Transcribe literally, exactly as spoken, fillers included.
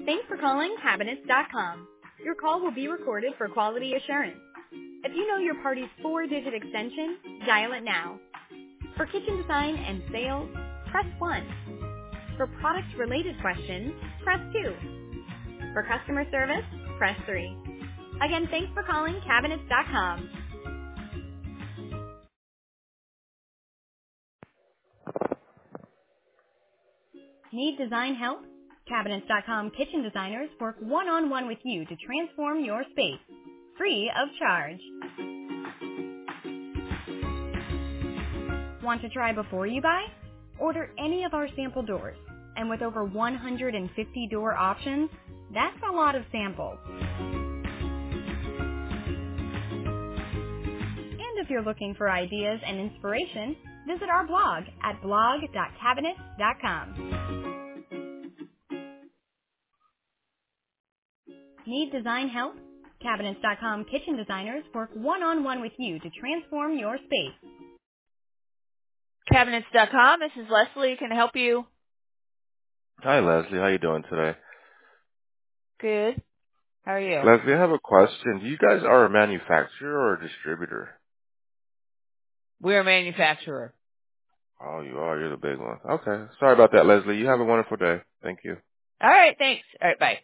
Thanks for calling Cabinets dot com. Your call will be recorded for quality assurance. If you know your party's four-digit extension, dial it now. For kitchen design and sales, press one. For product-related questions, press two. For customer service, press three. Again, thanks for calling Cabinets dot com. Need design help? Cabinets dot com kitchen designers work one-on-one with you to transform your space, free of charge. Want to try before you buy? Order any of our sample doors. And with over one hundred fifty door options, that's a lot of samples. And if you're looking for ideas and inspiration, visit our blog at blog dot cabinets dot com. Need design help? Cabinets dot com kitchen designers work one-on-one with you to transform your space. Cabinets dot com, this is Leslie. Can I help you? Hi, Leslie. How you doing today? Good. How are you? Leslie, I have a question. You guys are a manufacturer or a distributor? We're a manufacturer. Oh, you are. You're the big one. Okay. Sorry about that, Leslie. You have a wonderful day. Thank you. All right, thanks. All right, bye.